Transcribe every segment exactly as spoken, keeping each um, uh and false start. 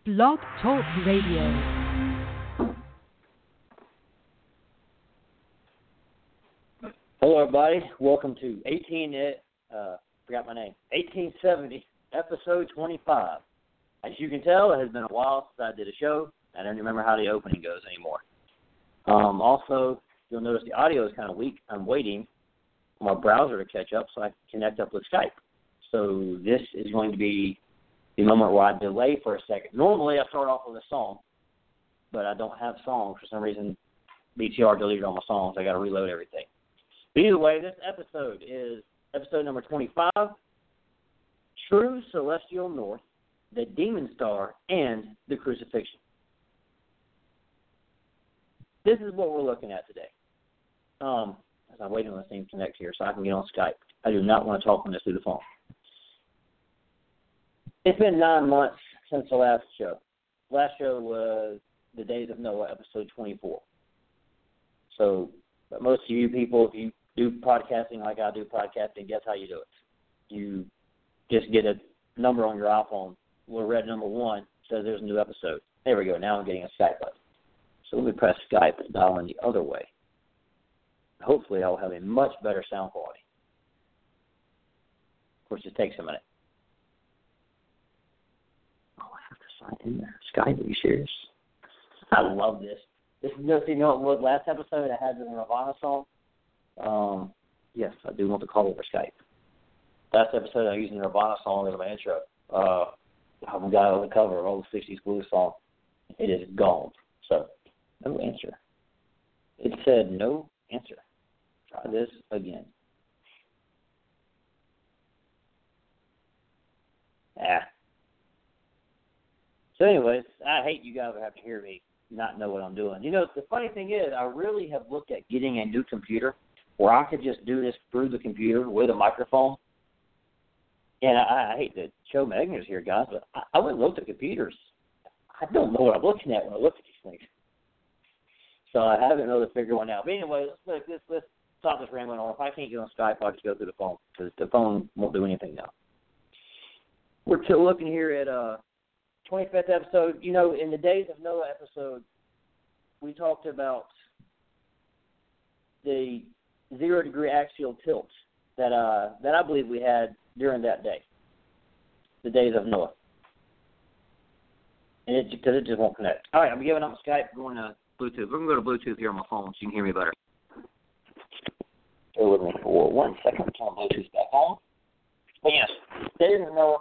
Blog Talk Radio. Hello, everybody. Welcome to eighteen. Uh, forgot my name. eighteen seventy, episode twenty-five. As you can tell, it has been a while since I did a show. I don't remember how the opening goes anymore. Um, also, you'll notice the audio is kind of weak. I'm waiting for my browser to catch up so I can connect up with Skype. So this is going to be the moment where I delay for a second. Normally, I start off with a song, but I don't have songs. For some reason, B T R deleted all my songs. I got to reload everything. But either way, this episode is episode number twenty-five, True Celestial North, the Demon Star, and the Crucifixion. This is what we're looking at today. Um, as I'm waiting on this thing to connect here so I can get on Skype. I do not want to talk on this through the phone. It's been nine months since the last show. The last show was The Days of Noah, episode twenty-four. So, but most of you people, if you do podcasting like I do podcasting, guess how you do it? You just get a number on your iPhone. Well, red number one says there's a new episode. There we go. Now I'm getting a Skype button. So let me press Skype and dial in the other way. Hopefully I'll have a much better sound quality. Of course, it takes a minute. Oh, I have to sign in there. Skype, are you serious? I love this. This is just, you know, it was last episode I had the Nirvana song. Um, yes, I do want to call over Skype. Last episode I used the Nirvana song as my intro. Uh, I've got it on the cover, old sixties blues song. It is gone. So, no answer. It said no answer. Try this again. Ah. So anyways, I hate you guys have to hear me not know what I'm doing. You know, the funny thing is, I really have looked at getting a new computer where I could just do this through the computer with a microphone. And I, I hate to show my ignorance here, guys, but I, I went and looked at computers. I don't know what I'm looking at when I look at these things. So I haven't been able to figure one out. But anyway, let's, let's, let's, let's stop this rambling on. If I can't get on Skype, I'll just go through the phone because the phone won't do anything now. We're still looking here at uh twenty-fifth episode. You know, in the Days of Noah episode, we talked about the zero-degree axial tilt that uh, that I believe we had during that day, the Days of Noah. And it, because it just won't connect. All right, I'm giving up my Skype, going to Bluetooth. We're going to go to Bluetooth here on my phone so you can hear me better. Bear with me for one second. Turn Bluetooth back on. But yes, Days of Noah.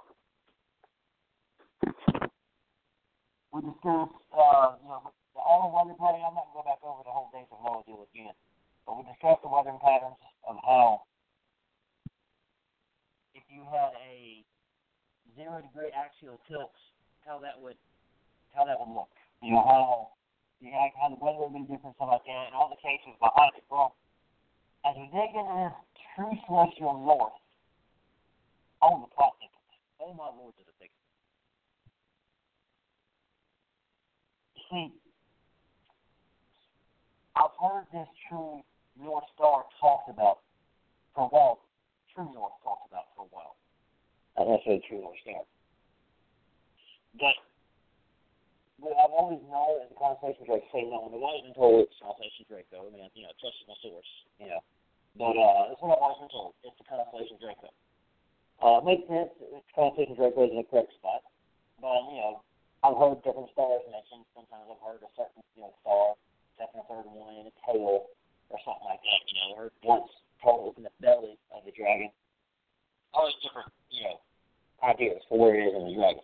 We discussed, uh, you know, all the weather patterns. I'm not going to go back over the whole Days of Noah deal again. But we discussed the weather patterns of how if you had a zero-degree axial tilt, how that would how that would look. You know, how, you know, how the weather would be different, stuff like that, and all the cases behind it. Well, as we dig into this true celestial north, oh, the plot thickens. Oh, my Lord, does it thicken. See, I've heard this true North Star talked about for a while. True North talked about for a while. Not necessarily True North Star. But what I've always known is the Constellation Draco. Say no, I've always been told it's Constellation Draco. I mean, you know, trust my source, you know. But uh, that's what I've always been told. It's the Constellation Draco. Uh, it makes sense. The Constellation Draco is in the correct spot. But, you know, I've heard different stars mentioned. Sometimes I've heard a certain, you know, star, second or third one in a tail or something like that. You know, I heard once told in the belly of the dragon. All those different, you know, ideas for where it is in the dragon.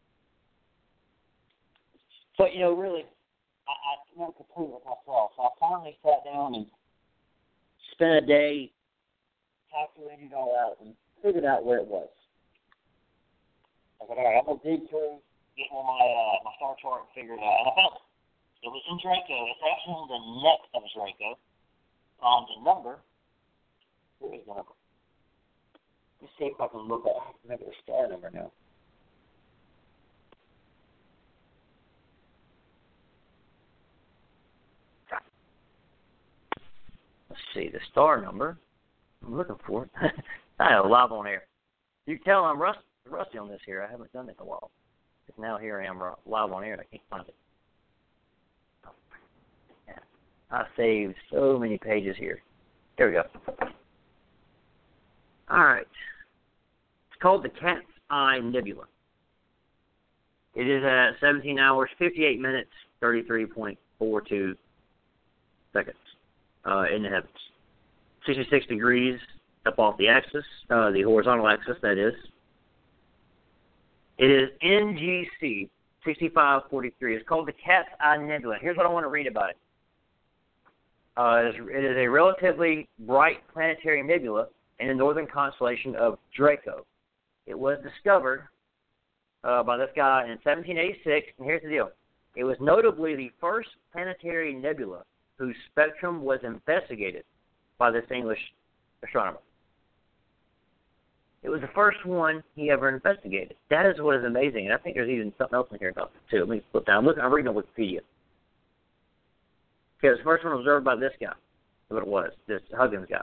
But, you know, really, I, I never completed it myself. So I finally sat down and spent a day, calculated it all out, and figured out where it was. I said, all right, I'm going to dig through, get on my uh, my star chart and figure it out. And I found it. It was in Draco. It's actually on the neck of Draco. Um, the number, where is the number? Let's see if I can look at maybe the star number now. Let's see, the star number. I'm looking for it. I have a live on air. You can tell I'm rust, rusty on this here. I haven't done it in a while. Now here I am live on air and I can't find it. Oh, yeah. I saved so many pages here. There we go. All right. It's called the Cat's Eye Nebula. It is at seventeen hours, fifty-eight minutes, thirty-three point four two seconds uh, in the heavens. sixty-six degrees up off the axis, uh, the horizontal axis, that is. It is N G C sixty-five forty-three. It's called the Cat's Eye Nebula. Here's what I want to read about it. Uh, it, is, it is a relatively bright planetary nebula in the northern constellation of Draco. It was discovered uh, by this guy in seventeen eighty-six, and here's the deal. It was notably the first planetary nebula whose spectrum was investigated by this English astronomer. It was the first one he ever investigated. That is what is amazing, and I think there's even something else in here about it, too. Let me flip down. I'm, looking, I'm reading on Wikipedia. Okay, it was the first one observed by this guy. That's what it was, this Huggins guy.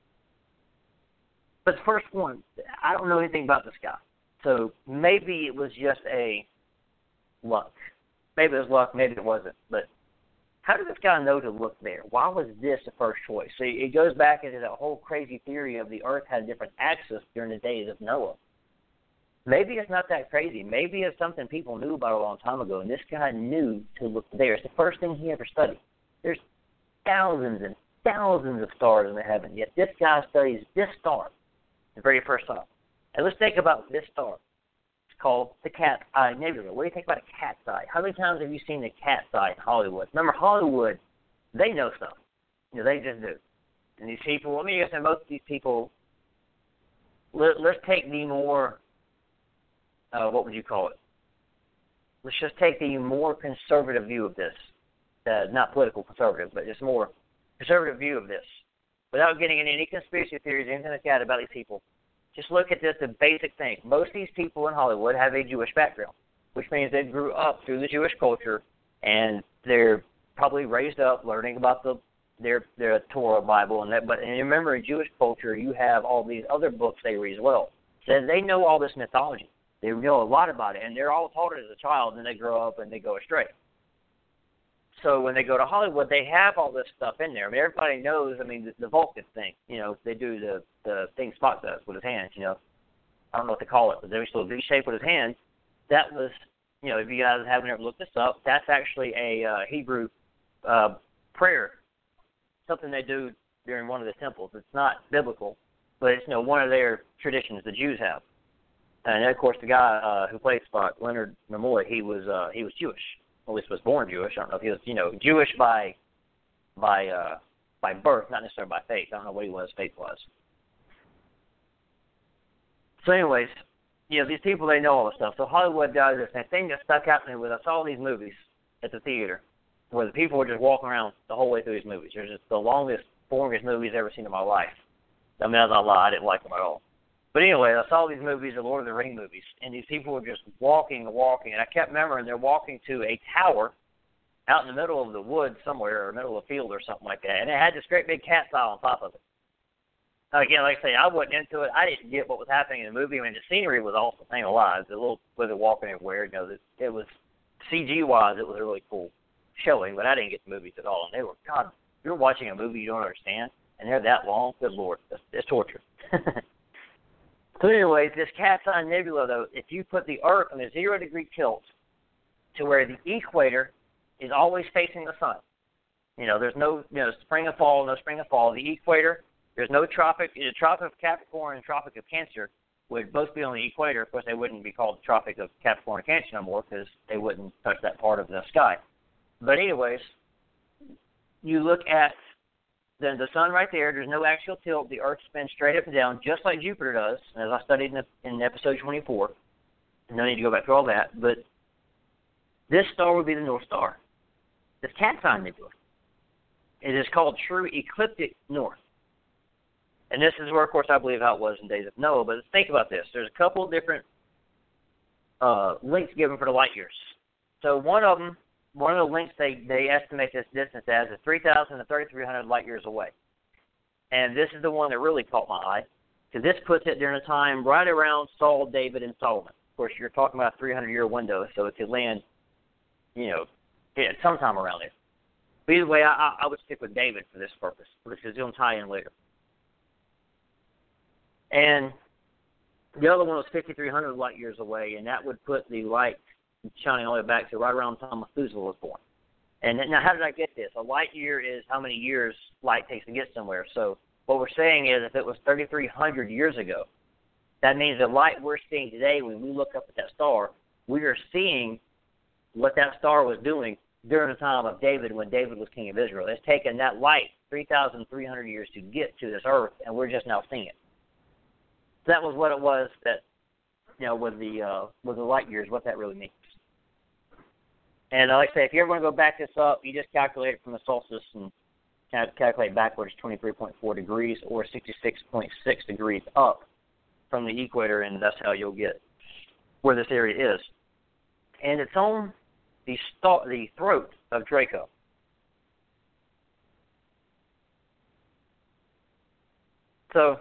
But the first one, I don't know anything about this guy. So maybe it was just a luck. Maybe it was luck, maybe it wasn't. But how did this guy know to look there? Why was this the first choice? So it goes back into that whole crazy theory of the Earth had a different axis during the days of Noah. Maybe it's not that crazy. Maybe it's something people knew about a long time ago, and this guy knew to look there. It's the first thing he ever studied. There's thousands and thousands of stars in the heaven, yet this guy studies this star the very first time. And let's think about this star. Called the Cat's Eye Nebula. What do you think about a cat's eye? How many times have you seen the cat's eye in Hollywood? Remember, Hollywood, they know stuff. You know, they just do. And these people, I mean, I guess most of these people, let, let's take the more, uh, what would you call it? Let's just take the more conservative view of this. Uh, not political conservative, but just more conservative view of this. Without getting into any conspiracy theories or anything like that about these people. Just look at this, the basic thing. Most of these people in Hollywood have a Jewish background, which means they grew up through the Jewish culture, and they're probably raised up learning about the their their Torah Bible and that. But and remember, in Jewish culture, you have all these other books they read as well. So they know all this mythology. They know a lot about it, and they're all taught it as a child, and then they grow up and they go astray. So when they go to Hollywood, they have all this stuff in there. I mean, everybody knows, I mean, the, the Vulcan thing. You know, they do the, the thing Spock does with his hands, you know. I don't know what to call it, but there's still a V shape with his hands. That was, you know, if you guys haven't ever looked this up, that's actually a uh, Hebrew uh, prayer, something they do during one of the temples. It's not biblical, but it's, you know, one of their traditions the Jews have. And, of course, the guy uh, who played Spock, Leonard Nimoy, he was uh, he was Jewish. At least was born Jewish. I don't know if he was, you know, Jewish by by uh, by birth, not necessarily by faith. I don't know what he was, faith was. So anyways, you know, these people, they know all this stuff. So Hollywood does this. And the thing that stuck out to me was I saw these movies at the theater where the people were just walking around the whole way through these movies. They're just the longest, boringest movies I've ever seen in my life. I mean, that's not a lie. I didn't like them at all. But anyway, I saw these movies, the Lord of the Rings movies, and these people were just walking and walking. And I kept remembering they're walking to a tower out in the middle of the woods somewhere, or middle of a field or something like that. And it had this great big cat's eye on top of it. Again, like I say, I wasn't into it. I didn't get what was happening in the movie. I mean, the scenery was awesome. I ain't gonna lie. The little with it walking everywhere, you know, it, it was C G-wise, it was a really cool showing, but I didn't get the movies at all. And they were, God, you're watching a movie you don't understand, and they're that long. Good Lord, it's, it's torture. So anyways, this Cat's Eye Nebula, though, if you put the Earth on a zero-degree tilt to where the equator is always facing the sun, you know, there's no, you know, spring and fall, no spring and fall. The equator, there's no tropic. The Tropic of Capricorn and Tropic of Cancer would both be on the equator. Of course, they wouldn't be called the Tropic of Capricorn and Cancer no more because they wouldn't touch that part of the sky. But anyways, you look at Then the sun right there, there's no axial tilt. The Earth spins straight up and down, just like Jupiter does, as I studied in, the, in episode twenty-four. No need to go back through all that. But this star would be the North Star. This Cat's Eye Nebula. It is called True Ecliptic North. And this is where, of course, I believe how it was in days of Noah. But let's think about this. There's a couple of different uh, links given for the light years. So one of them, one of the links they, they estimate this distance as is three thousand to thirty-three hundred light years away. And this is the one that really caught my eye, because this puts it during a time right around Saul, David, and Solomon. Of course, you're talking about a three hundred year window, so it could land, you know, yeah, sometime around there. But either way, I, I would stick with David for this purpose, because it's going to tie in later. And the other one was fifty-three hundred light years away, and that would put the light shining all the way back to right around the time Methuselah was born. And now, how did I get this? A light year is how many years light takes to get somewhere. So what we're saying is if it was thirty-three hundred years ago, that means the light we're seeing today, when we look up at that star, we are seeing what that star was doing during the time of David, when David was king of Israel. It's taken that light three thousand three hundred years to get to this earth, and we're just now seeing it. That was what it was that, you know, with the uh, with the light years, what that really means. And uh, like I say, if you ever want to go back this up, you just calculate it from the solstice and calculate backwards twenty-three point four degrees or sixty-six point six degrees up from the equator, and that's how you'll get where this area is. And it's on the, st- the throat of Draco. So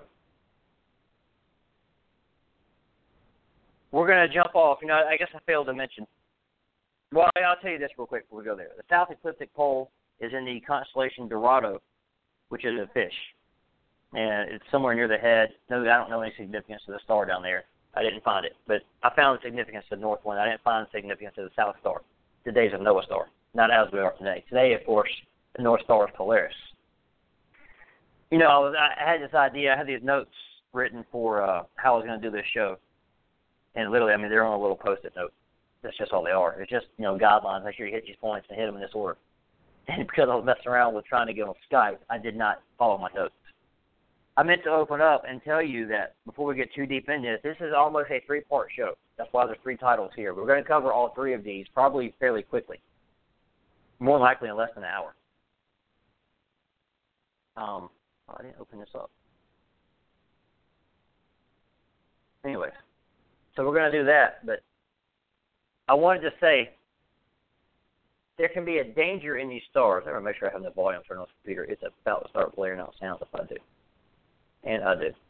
we're going to jump off. You know, I guess I failed to mention. Well, I'll tell you this real quick before we go there. The South Ecliptic Pole is in the constellation Dorado, which is a fish. And it's somewhere near the head. No, I don't know any significance to the star down there. I didn't find it. But I found the significance to the North one. I didn't find the significance to the South Star, the days of Noah Star, not as we are today. Today, of course, the North Star is Polaris. You know, I, was, I had this idea. I had these notes written for uh, how I was going to do this show. And literally, I mean, they're on a little Post-it note. That's just all they are. It's just, you know, guidelines. Make sure you hit these points and hit them in this order. And because I was messing around with trying to get on Skype, I did not follow my notes. I meant to open up and tell you that before we get too deep into this, this is almost a three-part show. That's why there's three titles here. We're going to cover all three of these probably fairly quickly, more likely in less than an hour. Um, oh, I didn't open this up. Anyways, so we're going to do that, but I wanted to say there can be a danger in these stars. I'm going to make sure I have the volume turned on the computer. It's about to start blaring out sounds if I do. And I do.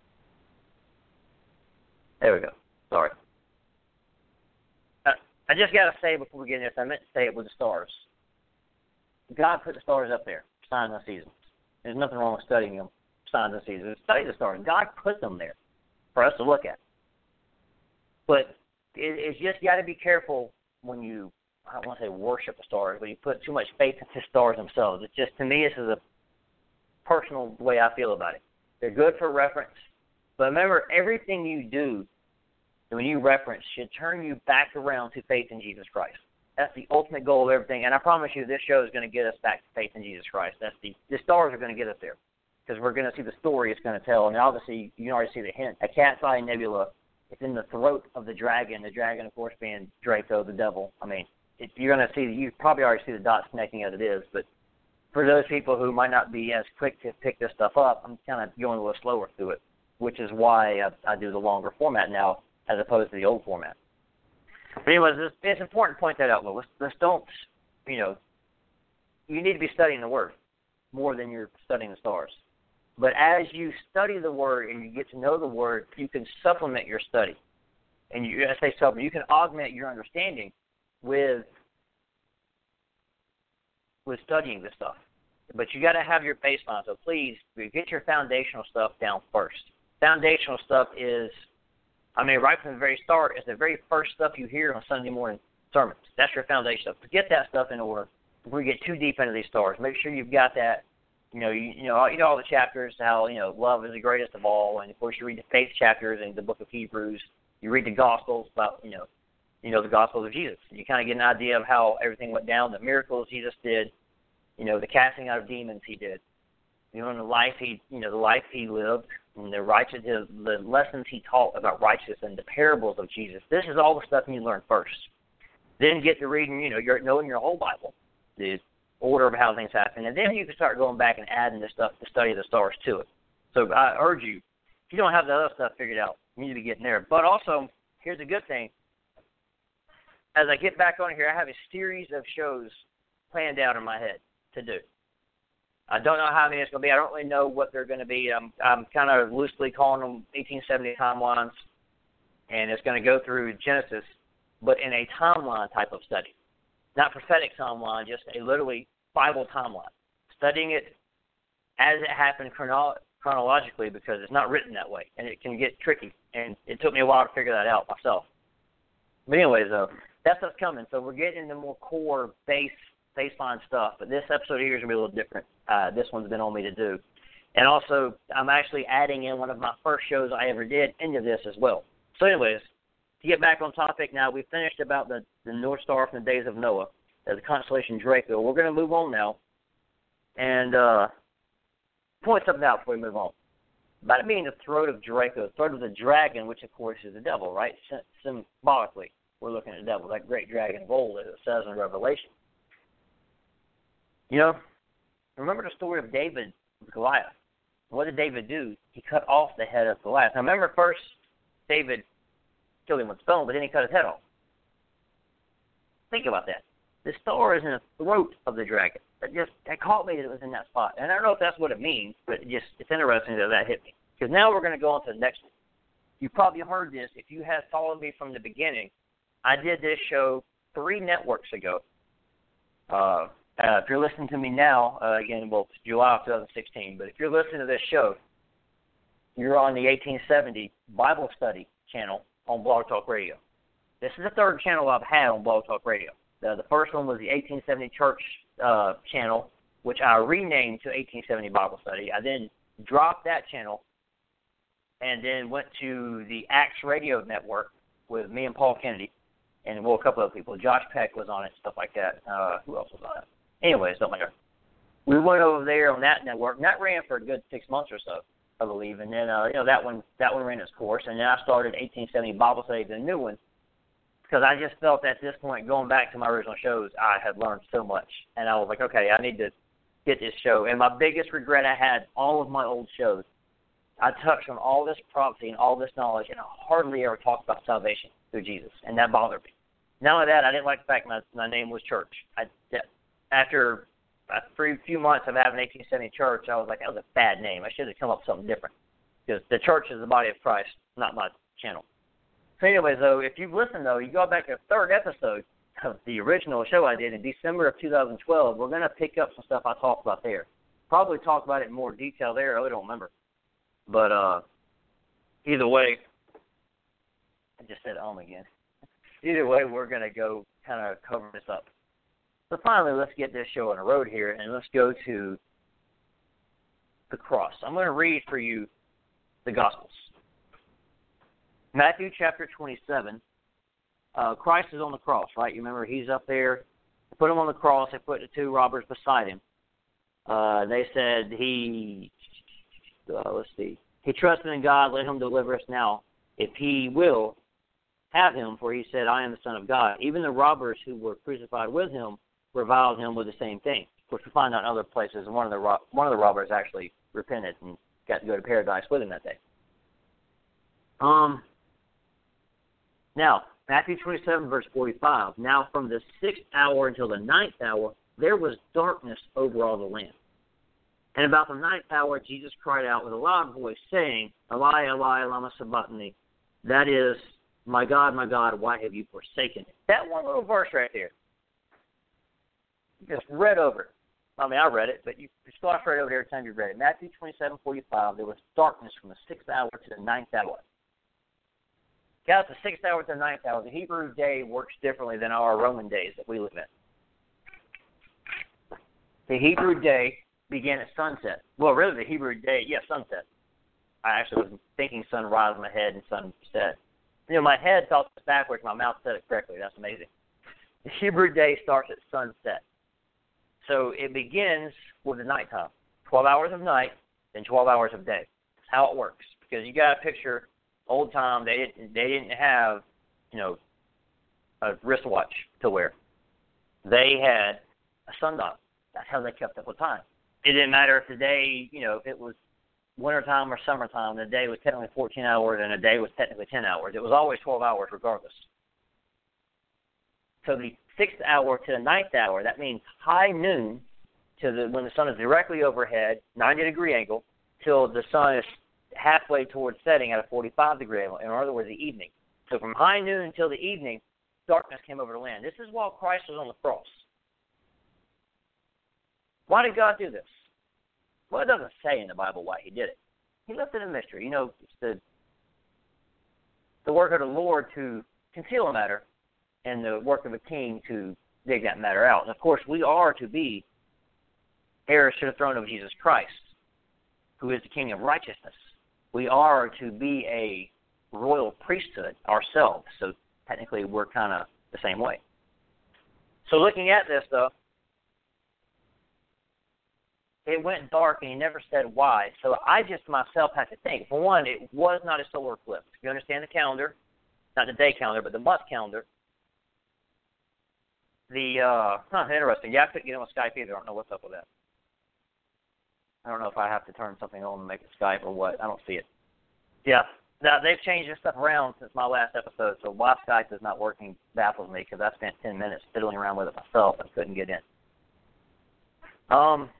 There we go. Sorry. I, I just got to say before we get into this, I meant to say it with the stars. God put the stars up there, signs and seasons. There's nothing wrong with studying them, signs and seasons. Study the stars. God put them there for us to look at. But it, it's just got to be careful when you, I don't want to say worship the stars, but you put too much faith into the stars themselves. It's just, to me, this is a personal way I feel about it. They're good for reference. But remember, everything you do when you reference should turn you back around to faith in Jesus Christ. That's the ultimate goal of everything. And I promise you, this show is going to get us back to faith in Jesus Christ. That's the, the stars are going to get us there, because we're going to see the story it's going to tell. And obviously, you can already see the hint. A Cat's Eye Nebula, it's in the throat of the dragon. The dragon, of course, being Draco, the devil. I mean, it, you're going to see, you probably already see the dots connecting as it is, but for those people who might not be as quick to pick this stuff up, I'm kind of going a little slower through it, which is why I, I do the longer format now as opposed to the old format. But anyways, it's, it's important to point that out, Louis. Let's don't, you know, you need to be studying the Word more than you're studying the stars. But as you study the Word and you get to know the Word, you can supplement your study. And you, I say supplement, you can augment your understanding with with studying this stuff. But you got to have your baseline. So please, get your foundational stuff down first. Foundational stuff is, I mean, right from the very start, it's the very first stuff you hear on Sunday morning sermons. That's your foundation stuff. Get that stuff in order before you get too deep into these stars. Make sure you've got that. You know, you, you know, you know all the chapters, how, you know, love is the greatest of all. And, of course, you read the faith chapters in the book of Hebrews. You read the Gospels about, you know, you know, the Gospels of Jesus. You kind of get an idea of how everything went down, the miracles Jesus did, you know, the casting out of demons he did, you know, and the life he, you know, the life he lived, and the righteous, the lessons he taught about righteousness and the parables of Jesus. This is all the stuff you learn first. Then get to reading, you know, you're knowing your whole Bible, the order of how things happen, and then you can start going back and adding this stuff to study the stars to it. So I urge you, if you don't have the other stuff figured out, you need to be getting there. But also, here's a good thing. As I get back on here, I have a series of shows planned out in my head to do. I don't know how many it's going to be. I don't really know what they're going to be. I'm I'm kind of loosely calling them eighteen seventy timelines. and it's going to go through Genesis, but in a timeline type of study. Not prophetic timeline, just a literally Bible timeline. Studying it as it happened chrono- chronologically because it's not written that way, and it can get tricky. And it took me a while to figure that out myself. But anyways, though, that's what's coming. So we're getting into more core base, baseline stuff. But this episode here is going to be a little different. Uh, this one's been on me to do. And also, I'm actually adding in one of my first shows I ever did into this as well. So anyways, to get back on topic now, we finished about the, the North Star from the days of Noah, uh, the constellation Draco. We're going to move on now and uh, point something out before we move on. About it being the throat of Draco, the throat of the dragon, which of course is the devil, right? Sym- symbolically, we're looking at the devil, that great dragon of old, as it says in Revelation. You know, remember the story of David with Goliath. What did David do? He cut off the head of Goliath. Now remember, first David killed him with a stone, but then he cut his head off. Think about that. The star is in the throat of the dragon. That just that caught me that it was in that spot. And I don't know if that's what it means, but it just it's interesting that that hit me. Because now we're going to go on to the next one. You probably heard this. If you have followed me from the beginning, I did this show three networks ago. Uh, uh, if you're listening to me now, uh, again, well, it's July of twenty sixteen, but if you're listening to this show, you're on the eighteen seventy Bible Study channel on Blog Talk Radio. This is the third channel I've had on Blog Talk Radio. The, the first one was the eighteen seventy Church uh, channel, which I renamed to eighteen seventy Bible Study. I then dropped that channel and then went to the Acts Radio Network with me and Paul Kennedy and, well, a couple other people. Josh Peck was on it, stuff like that. Uh, who else was on it? Anyways, something like that. We went over there on that network, and that ran for a good six months or so, I believe. And then, uh, you know, that one that one ran its course. And then I started eighteen seventy Bible Study, the new one, because I just felt at this point, going back to my original shows, I had learned so much. And I was like, okay, I need to get this show. And my biggest regret I had, all of my old shows, I touched on all this prophecy and all this knowledge, and I hardly ever talked about salvation through Jesus. And that bothered me. Not only that, I didn't like the fact my, my name was Church. I, after a few months of having eighteen seventy Church, I was like, that was a bad name. I should have come up with something different. Because the church is the body of Christ, not my channel. So anyways, though, if you've listened, though, you go back to the third episode of the original show I did in December of two thousand twelve, we're going to pick up some stuff I talked about there. Probably talk about it in more detail there. I really don't remember. But uh, either way, I just said um again. Either way, we're going to go kind of cover this up. So finally, let's get this show on the road here, and let's go to the cross. I'm going to read for you the Gospels. Matthew chapter twenty-seven, uh, Christ is on the cross, right? You remember he's up there. They put him on the cross. They put the two robbers beside him. Uh, they said he, uh, let's see, he trusted in God, let him deliver us now, if he will have him, for he said, I am the Son of God. Even the robbers who were crucified with him reviled him with the same thing. Of course, we find out in other places, one of the ro- one of the robbers actually repented and got to go to paradise with him that day. Um. Now, Matthew twenty-seven, verse forty-five, now from the sixth hour until the ninth hour, there was darkness over all the land. And about the ninth hour, Jesus cried out with a loud voice, saying, Eli, Eli, lama sabachthani. That is, my God, my God, why have you forsaken me? That one little verse right there. You just read over it. I mean, I read it, but you still have to read it over every time you read it. Matthew twenty-seven, forty-five, there was darkness from the sixth hour to the ninth hour. Got the sixth hour to the ninth hour. The Hebrew day works differently than our Roman days that we live in. The Hebrew day began at sunset. Well, really, the Hebrew day, yeah, sunset. I actually was thinking sunrise in my head and sunset. You know, my head thought it backwards. My mouth said it correctly. That's amazing. The Hebrew day starts at sunset. So it begins with the nighttime. twelve hours of night, then twelve hours of day. That's how it works. Because you got to picture old time, they didn't, they didn't have, you know, a wristwatch to wear. They had a sundial. That's how they kept up with time. It didn't matter if the day, you know, if it was wintertime or summertime, the day was technically fourteen hours and a day was technically ten hours. It was always twelve hours regardless. So the sixth hour to the ninth hour, that means high noon to the when the sun is directly overhead, ninety degree angle, till the sun is halfway towards setting at a forty-five degree angle. In other words, the evening. So from high noon until the evening, darkness came over the land. This is while Christ was on the cross. Why did God do this? Well, it doesn't say in the Bible why he did it. He left it a mystery. You know, it's the, the work of the Lord to conceal a matter and the work of a king to dig that matter out. And, of course, we are to be heirs to the throne of Jesus Christ, who is the King of righteousness. We are to be a royal priesthood ourselves, so technically we're kind of the same way. So looking at this, though, it went dark, and he never said why. So I just myself had to think. For one, it was not a solar eclipse. If you understand the calendar, not the day calendar, but the month calendar, the, uh, huh, interesting. Yeah, I couldn't get on Skype either. I don't know what's up with that. I don't know if I have to turn something on and make it Skype or what. I don't see it. Yeah. Now, they've changed this stuff around since my last episode, so why Skype is not working baffles me because I spent ten minutes fiddling around with it myself and couldn't get in. Um,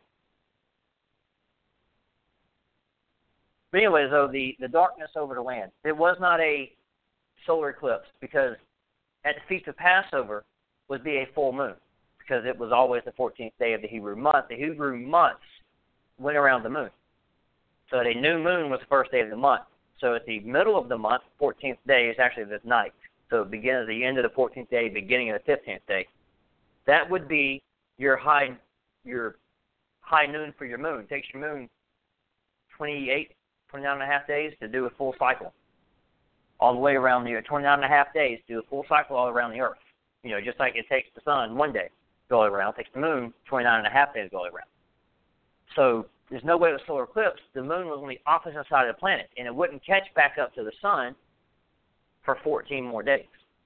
but anyways, though, the, the darkness over the land, it was not a solar eclipse because at the Feast of Passover would be a full moon because it was always the fourteenth day of the Hebrew month. The Hebrew months went around the moon. So the new moon was the first day of the month. So at the middle of the month, fourteenth day is actually the night. So it begins at the end of the fourteenth day, beginning of the fifteenth day. That would be your high your high noon for your moon. It takes your moon twenty-eight, twenty-nine and a half days to do a full cycle. All the way around the earth. twenty-nine and a half days to do a full cycle all around the earth. You know, just like it takes the sun one day to go all around, it takes the moon twenty-nine and a half days to go all around. So there's no way with solar eclipse. The moon was on the opposite side of the planet, and it wouldn't catch back up to the sun for fourteen more days.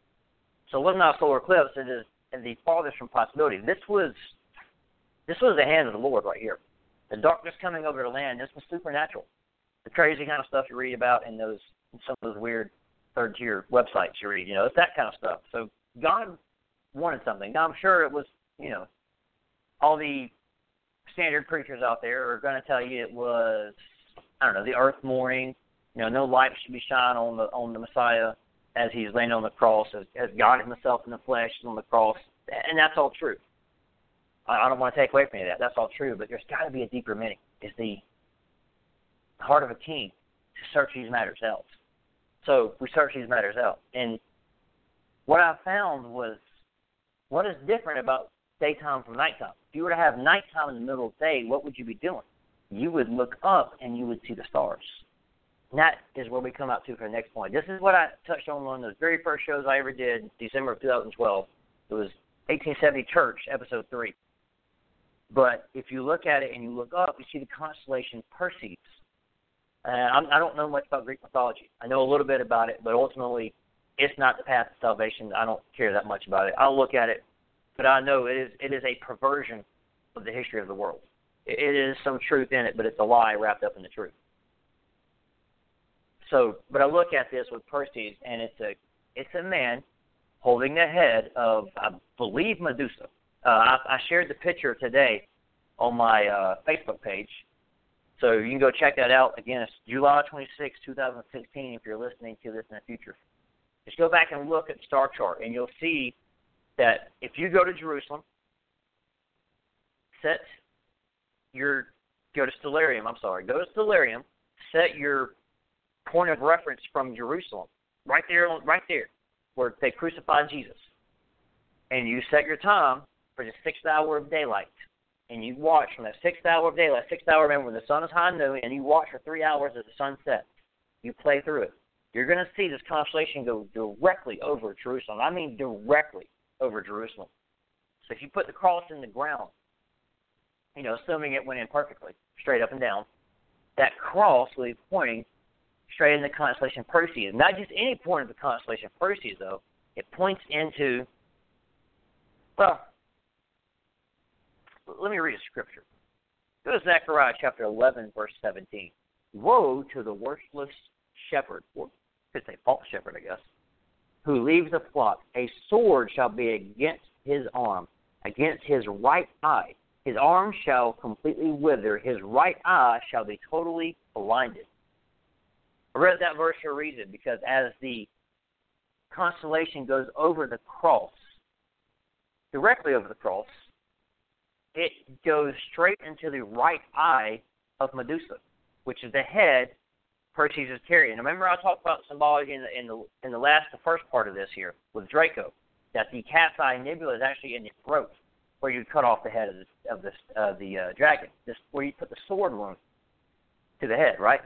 So it was not a solar eclipse. It is the farthest from possibility. This was this was the hand of the Lord right here. The darkness coming over the land. This was supernatural. The crazy kind of stuff you read about in those in some of those weird third tier websites you read. You know, it's that kind of stuff. So God wanted something. Now I'm sure it was, you know, all the standard preachers out there are going to tell you it was, I don't know, the earth mourning. You know, no light should be shined on the on the Messiah as he's laying on the cross, as, as God himself in the flesh is on the cross. And that's all true. I, I don't want to take away from any of that. That's all true. But there's got to be a deeper meaning. It's the heart of a king to search these matters out. So we search these matters out. And what I found was what is different about daytime from nighttime. If you were to have nighttime in the middle of the day, what would you be doing? You would look up and you would see the stars. And that is where we come out to for the next point. This is what I touched on one of those very first shows I ever did, December of two thousand twelve. It was eighteen seventy Church, episode three. But if you look at it and you look up, you see the constellation Perseus. And I don't know much about Greek mythology. I know a little bit about it, but ultimately it's not the path to salvation. I don't care that much about it. I'll look at it. But I know it is it is a perversion of the history of the world. It, it is some truth in it, but it's a lie wrapped up in the truth. So, but I look at this with Perseus, and it's a it's a man holding the head of, I believe, Medusa. Uh, I, I shared the picture today on my uh, Facebook page, so you can go check that out. Again, it's July twenty-sixth, twenty sixteen. If you're listening to this in the future, just go back and look at the star chart, and you'll see that if you go to Jerusalem, set your, go to Stellarium, I'm sorry, go to Stellarium, set your point of reference from Jerusalem, right there, right there, where they crucified Jesus. And you set your time for the sixth hour of daylight. And you watch from that sixth hour of daylight, sixth hour, remember, when the sun is high noon, and you watch for three hours as the sun sets. You play through it. You're going to see this constellation go directly over Jerusalem. I mean directly over Jerusalem. So if you put the cross in the ground, you know, assuming it went in perfectly, straight up and down, that cross will be pointing straight in the constellation Perseus. Not just any point of the constellation Perseus, though. It points into, well, let me read a scripture. Go to Zechariah chapter eleven, verse seventeen. Woe to the worthless shepherd, or I could say false shepherd, I guess, who leaves the flock. A sword shall be against his arm, against his right eye. His arm shall completely wither. His right eye shall be totally blinded. I read that verse for a reason, because as the constellation goes over the cross, directly over the cross, it goes straight into the right eye of Medusa, which is the head Perseus is carrying. Remember, I talked about symbology in the in the in the last, the first part of this here with Draco, that the cat's eye nebula is actually in the throat, where you cut off the head of the of this uh, the uh, dragon. This where you put the sword wound to the head, right?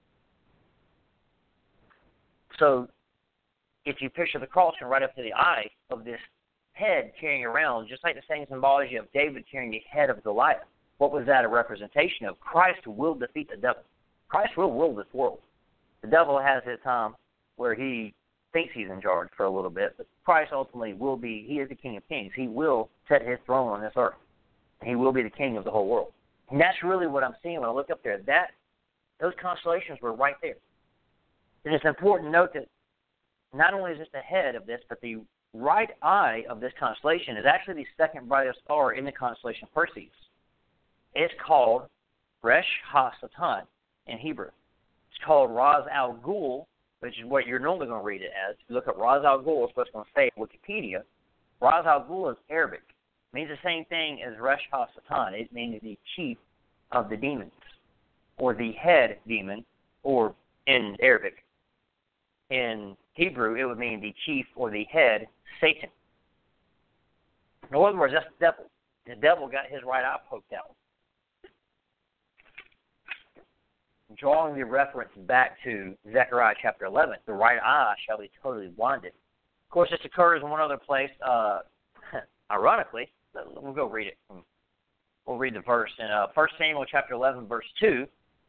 So, if you picture the cross and right up to the eye of this head carrying around, just like the same symbology of David carrying the head of Goliath, what was that a representation of? Christ will defeat the devil. Christ will rule this world. The devil has his time where he thinks he's in charge for a little bit, but Christ ultimately will be, he is the King of Kings. He will set his throne on this earth. He will be the king of the whole world. And that's really what I'm seeing when I look up there. That, those constellations were right there. And it's important to note that not only is this the head of this, but the right eye of this constellation is actually the second brightest star in the constellation Perseus. It's called Resh HaSatan in Hebrew. It's called Ras Al Ghul, which is what you're normally going to read it as. If you look at Ras Al Ghul, it's what it's going to say in Wikipedia. Ras Al Ghul is Arabic. It means the same thing as Resh HaSatan. It means the chief of the demons, or the head demon, or in Arabic. In Hebrew, it would mean the chief or the head, Satan. In other words, that's the devil. The devil got his right eye poked out. Drawing the reference back to Zechariah chapter eleven, the right eye shall be totally blinded. Of course, this occurs in one other place. Uh, ironically, we'll go read it. We'll read the verse in uh, First Samuel chapter eleven, verse two.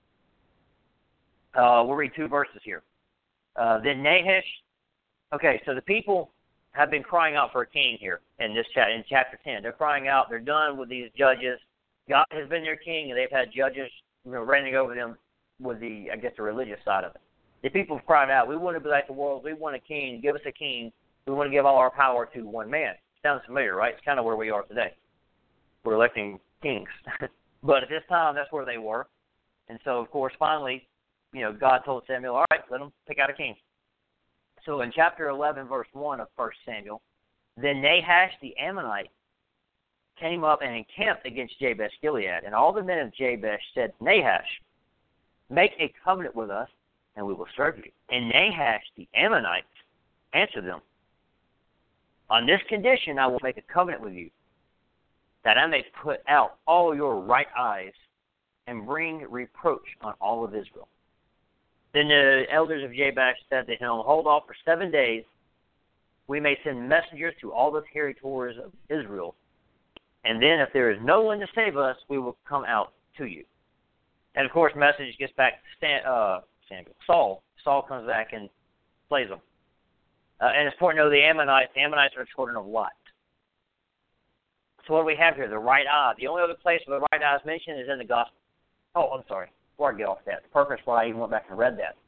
Uh, we'll read two verses here. Uh, then Nahash. Okay, so the people have been crying out for a king here in this chat in chapter ten. They're crying out. They're done with these judges. God has been their king, and they've had judges, you know, reigning over them with the, I guess, the religious side of it. The people have cried out, we want to be like the world. We want a king. Give us a king. We want to give all our power to one man. Sounds familiar, right? It's kind of where we are today. We're electing kings. But at this time, that's where they were. And so, of course, finally, you know, God told Samuel, all right, let them pick out a king. So in chapter eleven, verse one of First Samuel, then Nahash the Ammonite came up and encamped against Jabesh Gilead. And all the men of Jabesh said, Nahash, make a covenant with us, and we will serve you. And Nahash the Ammonite answered them, on this condition I will make a covenant with you, that I may put out all your right eyes and bring reproach on all of Israel. Then the elders of Jabesh said to him, hold off for seven days. We may send messengers to all the territories of Israel. And then if there is no one to save us, we will come out to you. And, of course, message gets back to Stan, uh, Samuel, Saul. Saul comes back and slays them. Uh, and it's important to know the Ammonites. The Ammonites are children of Lot. So what do we have here? The right eye. The only other place where the right eye is mentioned is in the Gospel. Oh, I'm sorry. Before I get off that, the purpose why I even went back and read that.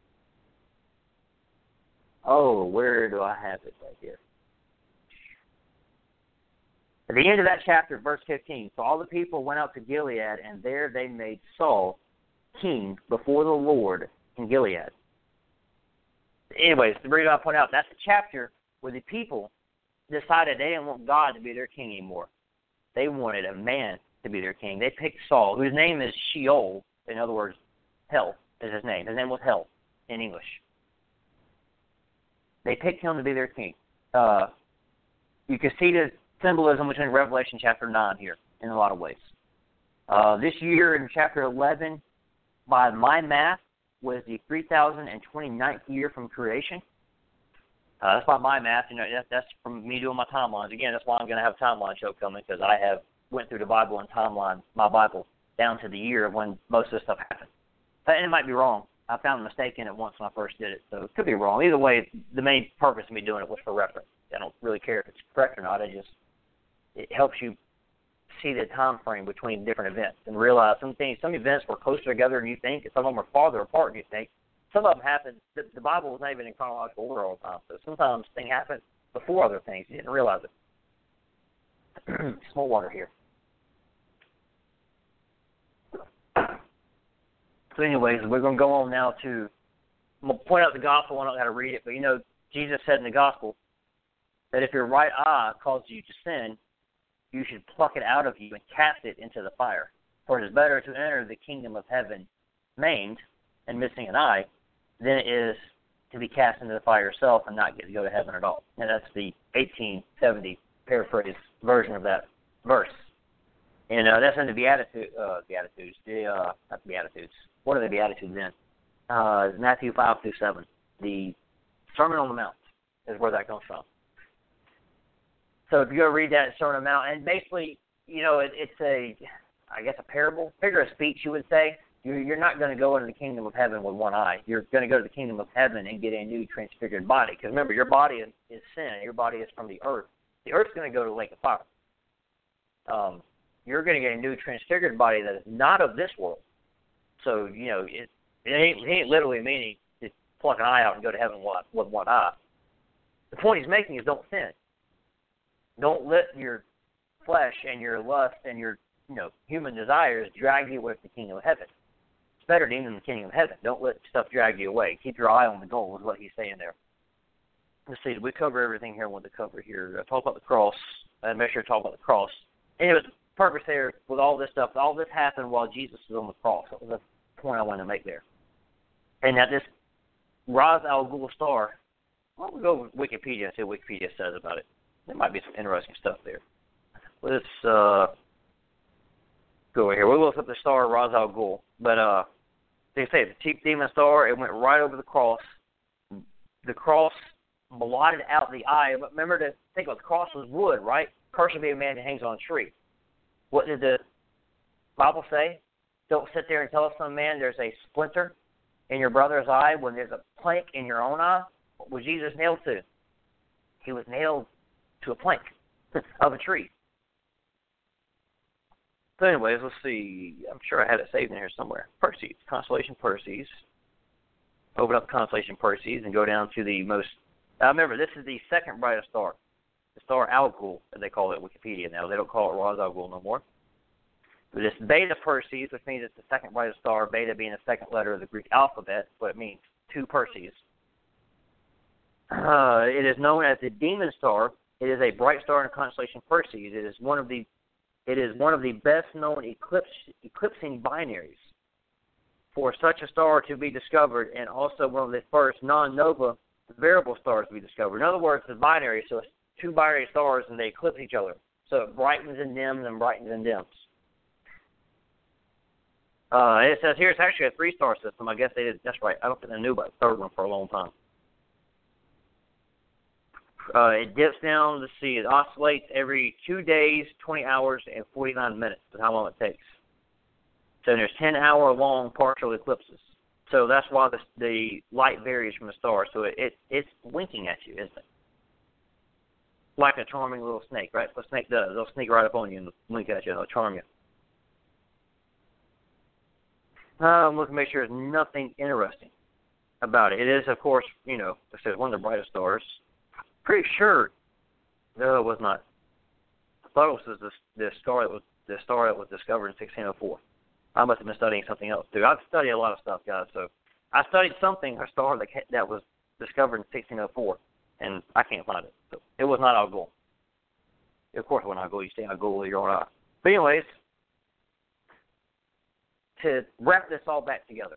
Oh, where do I have it right here? At the end of that chapter, verse fifteen, so all the people went out to Gilead, and there they made Saul king before the Lord in Gilead. Anyways, the reason I point out, that's a chapter where the people decided they didn't want God to be their king anymore. They wanted a man to be their king. They picked Saul, whose name is Sheol. In other words, hell is his name. His name was Hell in English. They picked him to be their king. Uh, you can see the symbolism between Revelation chapter nine here in a lot of ways. Uh, this year in chapter eleven, by my math, was the three thousand twenty-ninth year from creation. Uh, that's by my math. You know, that, that's from me doing my timelines. Again, that's why I'm going to have a timeline show coming, because I have went through the Bible and timeline my Bible down to the year of when most of this stuff happened. And it might be wrong. I found a mistake in it once when I first did it, so it could be wrong. Either way, the main purpose of me doing it was for reference. I don't really care if it's correct or not. I just it helps you see the time frame between different events and realize some things, some events were closer together than you think, and some of them were farther apart than you think. Some of them happened. The, the Bible was not even in chronological order all the time, so sometimes things happen before other things. You didn't realize it. Small water here. So anyways, we're going to go on now to, I'm going to point out the gospel. I don't know how to read it, but you know, Jesus said in the gospel that if your right eye causes you to sin, you should pluck it out of you and cast it into the fire. For it is better to enter the kingdom of heaven maimed and missing an eye than it is to be cast into the fire yourself and not get to go to heaven at all. And that's the eighteen seventy paraphrase version of that verse. And uh, that's in the Beatitudes, uh, Beatitudes, the, uh, not the Beatitudes. What are the Beatitudes in? Uh, Matthew five through seven. The Sermon on the Mount is where that comes from. So if you go read that Sermon on the Mount, and basically, you know, it, it's a, I guess, a parable, figure of speech, you would say. You're, you're not going to go into the kingdom of heaven with one eye. You're going to go to the kingdom of heaven and get a new transfigured body. Because remember, your body is, is sin. Your body is from the earth. The earth's going to go to the lake of fire. Um, you're going to get a new transfigured body that is not of this world. So, you know, it, it, ain't, it ain't literally meaning to pluck an eye out and go to heaven with, with one eye. The point he's making is don't sin. Don't let your flesh and your lust and your, you know, human desires drag you away from the kingdom of heaven. It's better to be in the kingdom of heaven. Don't let stuff drag you away. Keep your eye on the goal is what he's saying there. Let's see, did we cover everything here I wanted to cover here? I talked about the cross. I make sure to talk about the cross. And it was purpose there with all this stuff. All this happened while Jesus was on the cross. That was the point I wanted to make there. And that this Ra's al Ghul star, well, we'll go with Wikipedia and see what Wikipedia says about it. There might be some interesting stuff there. Let's uh, go over here. We'll look up the star Ra's al Ghul. But uh, they say the chief demon star, it went right over the cross. The cross blotted out the eye. But remember to think about the cross was wood, right? Cursed be a man that hangs on a tree. What did the Bible say? Don't sit there and tell some man there's a splinter in your brother's eye when there's a plank in your own eye. What was Jesus nailed to? He was nailed to a plank of a tree. So anyways, let's see. I'm sure I had it saved in here somewhere. Perseus, Constellation Perseus. Open up Constellation Perseus and go down to the most... Now remember, this is the second brightest star. The star Al Ghul, as they call it in Wikipedia now. They don't call it Ra's al Ghul no more. But it's Beta Perseus, which means it's the second brightest star, Beta being the second letter of the Greek alphabet, but it means two Perseus. Uh, it is known as the demon star. It is a bright star in the constellation Perseus. It is one of the it is one of the best known eclipse, eclipsing binaries for such a star to be discovered, and also one of the first non-nova variable stars to be discovered. In other words, it's binary, so it's two binary stars and they eclipse each other. So it brightens and dims and brightens and dims. Uh, it says here it's actually a three-star system. I guess they did. That's right. I don't think they knew about the third one for a long time. Uh, it dips down. Let's see. It oscillates every two days, twenty hours, and forty-nine minutes. Is how long it takes. So there's ten-hour-long partial eclipses. So that's why the, the light varies from the star. So it, it it's winking at you, isn't it? Like a charming little snake, right? What a snake does. They'll sneak right up on you and wink at you. They'll charm you. Uh, I'm looking to make sure there's nothing interesting about it. It is, of course, you know, it says one of the brightest stars. Pretty sure, no, it was not. I thought it was the, the star that was the star that was discovered in sixteen oh four. I must have been studying something else too. I've studied a lot of stuff, guys. So I studied something, a star that that was discovered in sixteen oh four, and I can't find it. So it was not Al Ghul. Of course, it wasn't Al Ghul. You see Al Ghul with your own eye. But anyways, to wrap this all back together,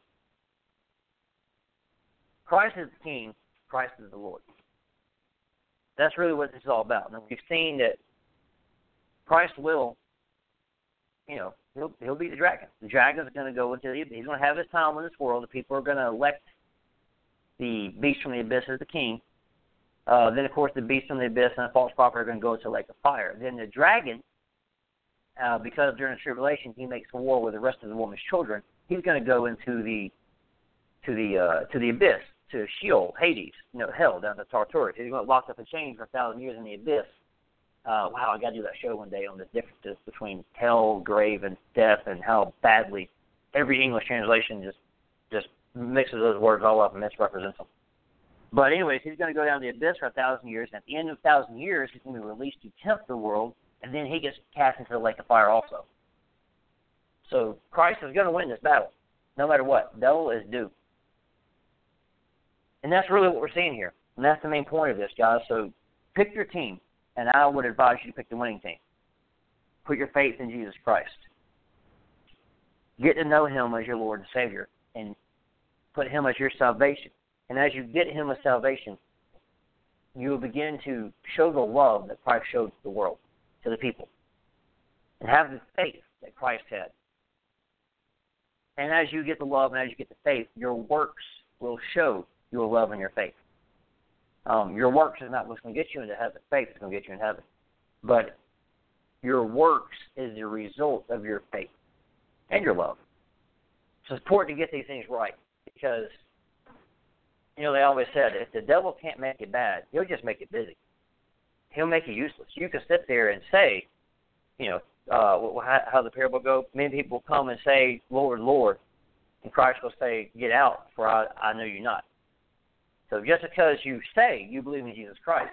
Christ is the King. Christ is the Lord. That's really what this is all about. And we've seen that Christ will, you know, he'll he'll be the dragon. The dragon's going to go into the, he's going to have his time in this world. The people are going to elect the beast from the abyss as the king. Uh, then, of course, the beast from the abyss and the false prophet are going to go to the lake of fire. Then the dragon, uh, because during the tribulation he makes war with the rest of the woman's children, he's going to go into the to the uh, to the abyss. To Sheol, Hades, you know, hell, down to Tartarus. He's going to lock up in chains for a thousand years in the abyss. Uh, wow, I got to do that show one day on the differences between hell, grave, and death, and how badly every English translation just just mixes those words all up and misrepresents them. But anyways, he's going to go down the abyss for a thousand years, and at the end of a thousand years, he's going to be released to tempt the world, and then he gets cast into the lake of fire also. So Christ is going to win this battle, no matter what. The devil is due. And that's really what we're seeing here. And that's the main point of this, guys. So pick your team, and I would advise you to pick the winning team. Put your faith in Jesus Christ. Get to know him as your Lord and Savior, and put him as your salvation. And as you get him as salvation, you will begin to show the love that Christ showed to the world, to the people, and have the faith that Christ had. And as you get the love and as you get the faith, your works will show your love and your faith. Um, your works is not what's going to get you into heaven. Faith is going to get you in heaven. But your works is the result of your faith and your love. So it's important to get these things right because, you know, they always said if the devil can't make it bad, he'll just make it busy. He'll make it useless. You can sit there and say, you know, uh, how, how the parable goes. Many people come and say, Lord, Lord, and Christ will say, get out, for I, I know you not. So just because you say you believe in Jesus Christ,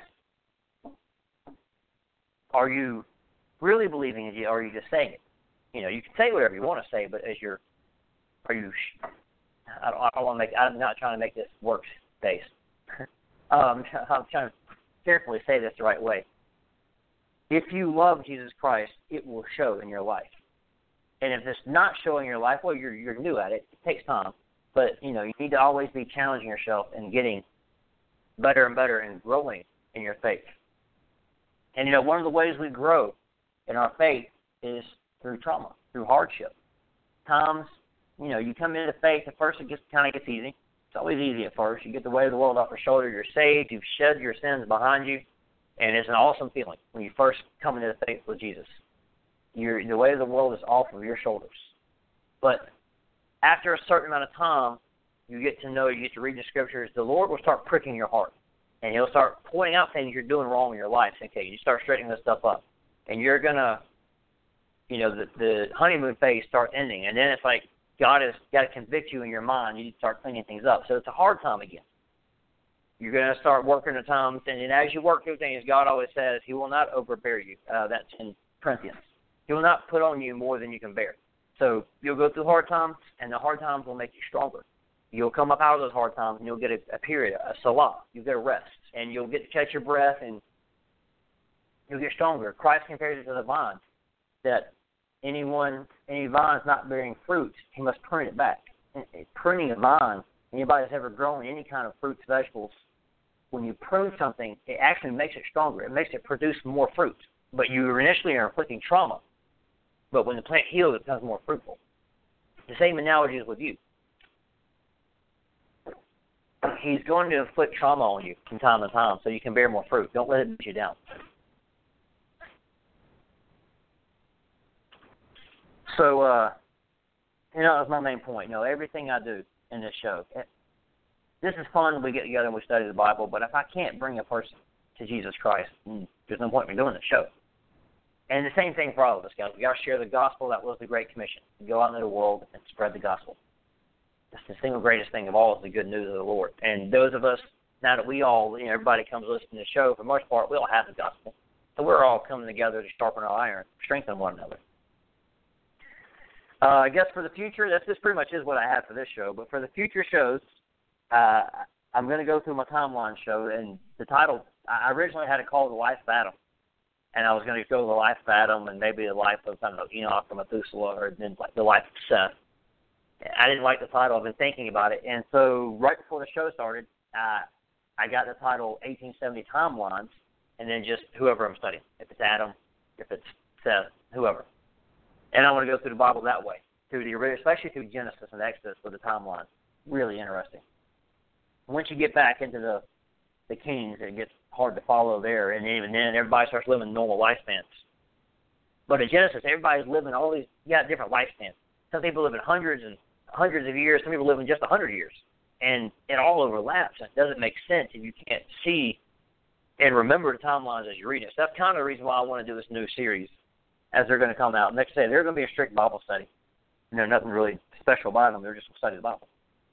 are you really believing in Jesus, or are you just saying it? You know, you can say whatever you want to say, but as you're, are you, I don't, I don't want to make, I'm not trying to make this works-based. um, I'm trying to carefully say this the right way. If you love Jesus Christ, it will show in your life. And if it's not showing in your life, well, you're you're new at it. It takes time. But, you know, you need to always be challenging yourself and getting better and better and growing in your faith. And, you know, one of the ways we grow in our faith is through trauma, through hardship. Times, you know, you come into faith, at first it gets, kind of gets easy. It's always easy at first. You get the weight of the world off your shoulder. You're saved. You've shed your sins behind you. And it's an awesome feeling when you first come into faith with Jesus. You're, the weight of the world is off of your shoulders. But after a certain amount of time, you get to know, you get to read the scriptures, the Lord will start pricking your heart. And he'll start pointing out things you're doing wrong in your life. Okay, you start straightening this stuff up. And you're going to, you know, the, the honeymoon phase starts ending. And then it's like God has got to convict you in your mind. You need to start cleaning things up. So it's a hard time again. You're going to start working the times. And then as you work through things, God always says he will not over-prepare you. Uh, that's in Corinthians. He will not put on you more than you can bear. So you'll go through hard times, and the hard times will make you stronger. You'll come up out of those hard times, and you'll get a, a period, a salah. You'll get a rest, and you'll get to catch your breath, and you'll get stronger. Christ compares it to the vine, that anyone, any vine is not bearing fruit, he must prune it back. And, and pruning a vine, anybody that's ever grown any kind of fruits, vegetables, when you prune something, it actually makes it stronger. It makes it produce more fruit. But you initially are inflicting trauma. But when the plant heals, it becomes more fruitful. The same analogy is with you. He's going to inflict trauma on you from time to time so you can bear more fruit. Don't let it beat you down. So, uh, you know, that's my main point. You know, everything I do in this show, it, this is fun when we get together and we study the Bible, but if I can't bring a person to Jesus Christ, there's no point in me doing the show. And the same thing for all of us, guys. We got to share the gospel. That was the Great Commission. Go out into the world and spread the gospel. That's the single greatest thing of all is the good news of the Lord. And those of us, now that we all, you know, everybody comes listening to the show, for the most part, we all have the gospel. So we're all coming together to sharpen our iron, strengthen one another. Uh, I guess for the future, that's this pretty much is what I have for this show. But for the future shows, uh, I'm going to go through my timeline show. And the title, I originally had it called The Life of Adam. And I was going to go to the life of Adam and maybe the life of, I don't know, Enoch or Methuselah, or then like the life of Seth. I didn't like the title. I've been thinking about it. And so right before the show started, uh, I got the title eighteen seventy Timelines, and then just whoever I'm studying. If it's Adam, if it's Seth, whoever. And I want to go through the Bible that way, through the especially through Genesis and Exodus with the timeline. Really interesting. Once you get back into the the Kings, it gets hard to follow there, and even then, everybody starts living normal lifespans. But in Genesis, everybody's living all these, you got different lifespans. Some people live in hundreds and hundreds of years. Some people live in just a hundred years, and it all overlaps. It doesn't make sense if you can't see and remember the timelines as you read it. So that's kind of the reason why I want to do this new series, as they're going to come out. Next day, they're going to be a strict Bible study. You know, nothing really special about them. They're just going to study the Bible.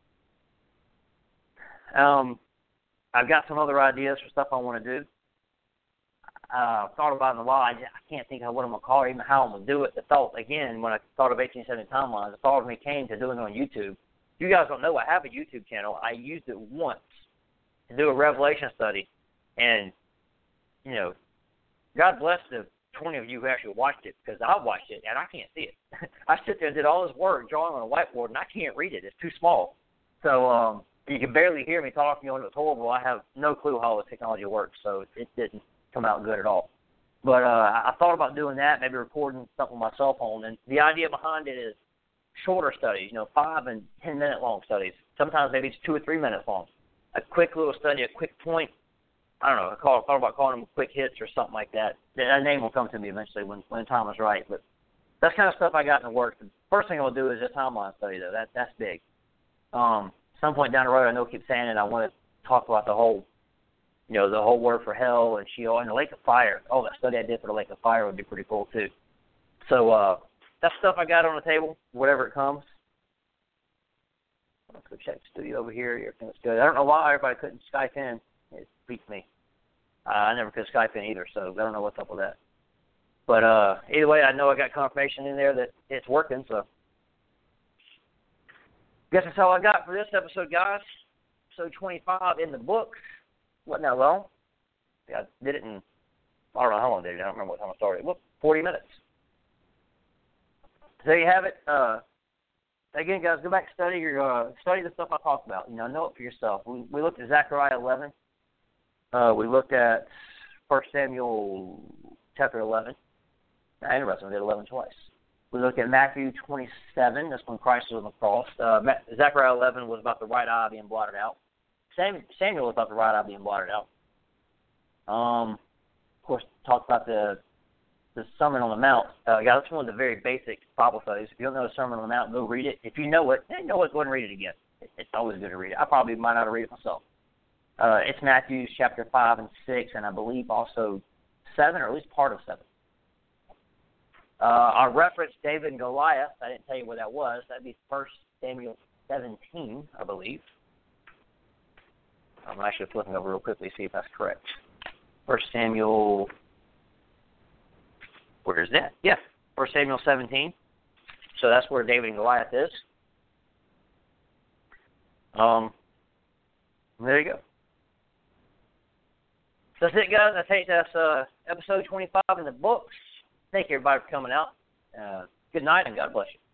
Um. I've got some other ideas for stuff I want to do. Uh, thought about it a lot. I, just, I can't think of what I'm going to call it, even how I'm going to do it. The thought, again, when I thought of eighteen seventy Timelines, the thought of me came to doing it on YouTube. You guys don't know I have a YouTube channel. I used it once to do a Revelation study, and, you know, God bless the twenty of you who actually watched it, because I watched it, and I can't see it. I sit there and did all this work drawing on a whiteboard, and I can't read it. It's too small. So um, you can barely hear me talking. You know, it's horrible. I have no clue how the technology works, so it didn't come out good at all. But uh, I thought about doing that, maybe recording something on my cell phone, and the idea behind it is shorter studies, you know, five and ten minute long studies. Sometimes maybe it's two or three minutes long. A quick little study, a quick point. I don't know. I call, thought about calling them quick hits or something like that. That name will come to me eventually when, when the time is right. But that's kind of stuff I got in the works. The first thing I'll do is a timeline study, though. That that's big. Um, some point down the road, I know I keep saying it. I want to talk about the whole, you know, the whole word for hell and Sheol and the lake of fire. Oh, that study I did for the lake of fire would be pretty cool too. So uh, that's stuff I got on the table, whatever it comes. Let's go check the studio over here. Everything's good. I don't know why everybody couldn't Skype in. It beats me. Uh, I never could Skype in either, so I don't know what's up with that. But uh, either way, I know I got confirmation in there that it's working, so. Guess that's all I got for this episode, guys. Episode twenty-five in the books. Wasn't that long? Yeah, I did it in, I don't know how long I did it. I don't remember what time I started. Well, forty minutes. So there you have it. Uh, again, guys, go back and study your uh, study the stuff I talked about. You know, know it for yourself. We, we looked at Zechariah eleven. Uh, we looked at First Samuel chapter eleven. Now, interesting, we did eleven twice. We looked at Matthew twenty-seven. That's when Christ was on the cross. Uh, Zechariah eleven was about the right eye being blotted out. Samuel was about the right eye being blotted out. Um, of course, talked about the the Sermon on the Mount. Uh, guys, that's one of the very basic Bible studies. If you don't know the Sermon on the Mount, go read it. If you know it, then you know it, go ahead and read it again. It's always good to read it. I probably might not have read it myself. Uh, it's Matthew chapter five and six, and I believe also seven, or at least part of seven. Uh, I referenced David and Goliath. I didn't tell you where that was. That'd be First Samuel seventeen, I believe. I'm actually flipping over real quickly to see if that's correct. First Samuel, where is that? Yeah, First Samuel seventeen. So that's where David and Goliath is. Um, there you go. So that's it, guys. I think that's uh, episode twenty-five in the books. Thank you, everybody, for coming out. Uh, good night, and God bless you.